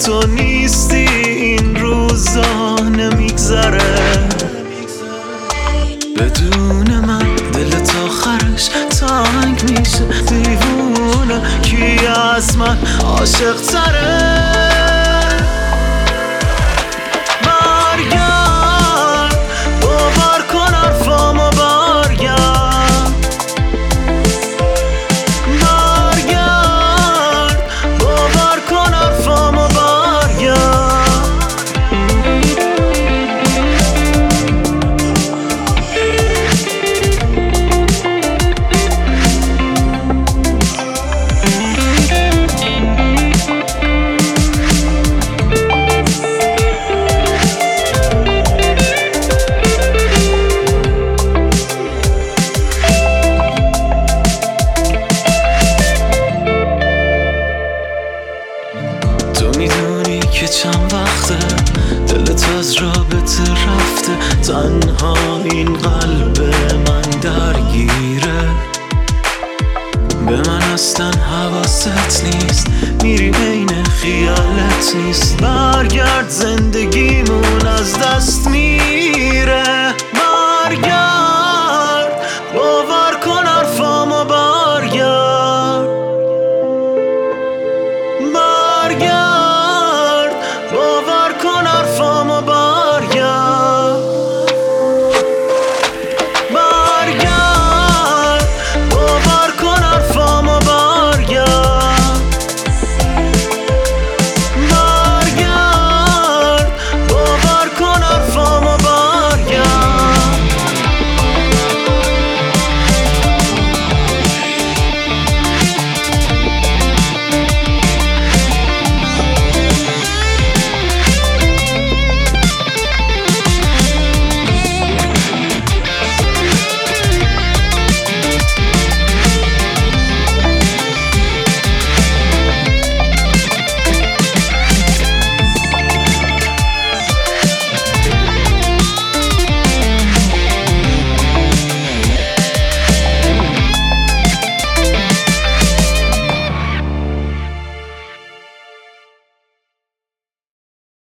تو نیستی این روزا نمیگذره. بدون من دلت آخرش تنگ میشه. دیوونه کی از من عاشق تره. برگرد باور کن حرفامو، برگرد باور کن حرفامو، برگرد. تو میدونی که چند وقته دلت از رابطه رفته. تنها این قلب من درگیره. به من اصلا حواست نیست، میری بین خیالت نیست. برگرد زندگی